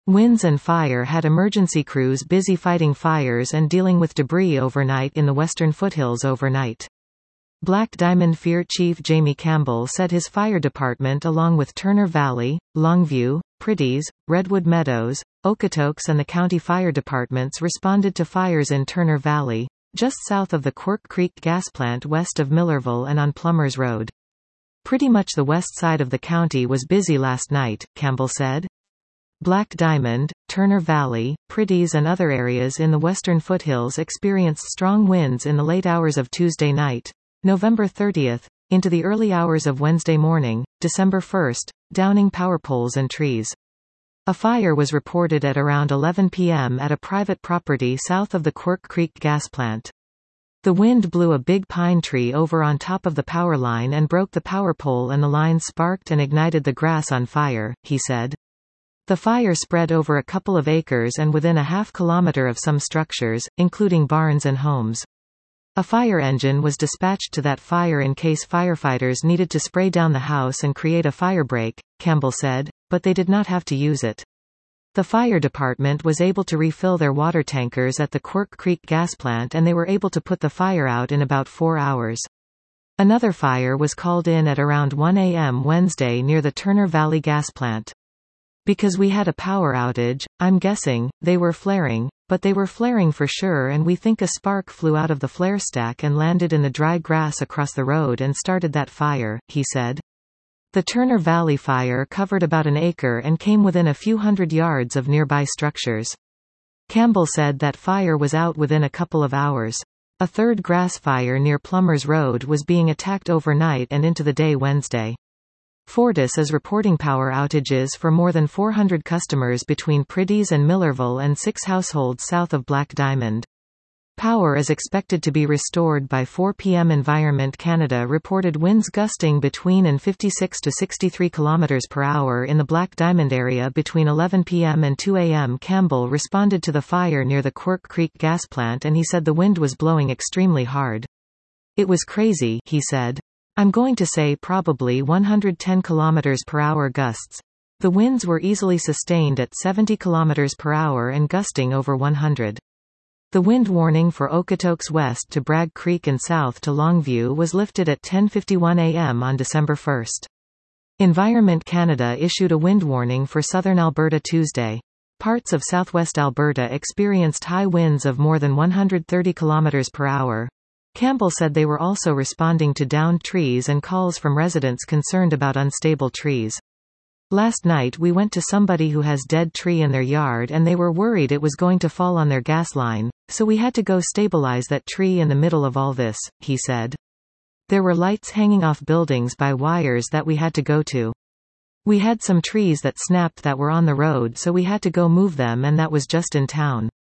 Winds and fire had emergency crews busy fighting fires and dealing with debris overnight in the western foothills overnight. Black Diamond Fire Chief Jamie Campbell said his fire department along with Turner Valley, Longview, Pretties, Redwood Meadows, Okotoks and the county fire departments responded to fires in Turner Valley, just south of the Quirk Creek gas plant west of Millerville and on Plumbers Road. Pretty much the west side of the county was busy last night, Campbell said. Black Diamond, Turner Valley, Pretties and other areas in the western foothills experienced strong winds in the late hours of Tuesday night, November 30, into the early hours of Wednesday morning, December 1, downing power poles and trees. A fire was reported at around 11 p.m. at a private property south of the Quirk Creek gas plant. The wind blew a big pine tree over on top of the power line and broke the power pole and the line sparked and ignited the grass on fire, he said. The fire spread over a couple of acres and within a half-kilometer of some structures, including barns and homes. A fire engine was dispatched to that fire in case firefighters needed to spray down the house and create a fire break, Campbell said, but they did not have to use it. The fire department was able to refill their water tankers at the Quirk Creek gas plant and they were able to put the fire out in about 4 hours. Another fire was called in at around 1 a.m. Wednesday near the Turner Valley gas plant. Because we had a power outage, I'm guessing, they were flaring, but they were flaring for sure and we think a spark flew out of the flare stack and landed in the dry grass across the road and started that fire, he said. The Turner Valley fire covered about an acre and came within a few hundred yards of nearby structures. Campbell said that fire was out within a couple of hours. A third grass fire near Plumbers Road was being attacked overnight and into the day Wednesday. Fortis is reporting power outages for more than 400 customers between Pretties and Millerville and 6 households south of Black Diamond. Power is expected to be restored by 4 p.m. Environment Canada reported winds gusting between and 56 to 63 km per hour in the Black Diamond area between 11 p.m. and 2 a.m. Campbell responded to the fire near the Quirk Creek gas plant and he said the wind was blowing extremely hard. It was crazy, he said. I'm going to say probably 110 km per hour gusts. The winds were easily sustained at 70 km per hour and gusting over 100. The wind warning for Okotoks west to Bragg Creek and south to Longview was lifted at 10:51 a.m. on December 1. Environment Canada issued a wind warning for southern Alberta Tuesday. Parts of southwest Alberta experienced high winds of more than 130 km per hour. Campbell said they were also responding to downed trees and calls from residents concerned about unstable trees. Last night we went to somebody who has dead tree in their yard and they were worried it was going to fall on their gas line, so we had to go stabilize that tree in the middle of all this, he said. There were lights hanging off buildings by wires that we had to go to. We had some trees that snapped that were on the road so we had to go move them and that was just in town.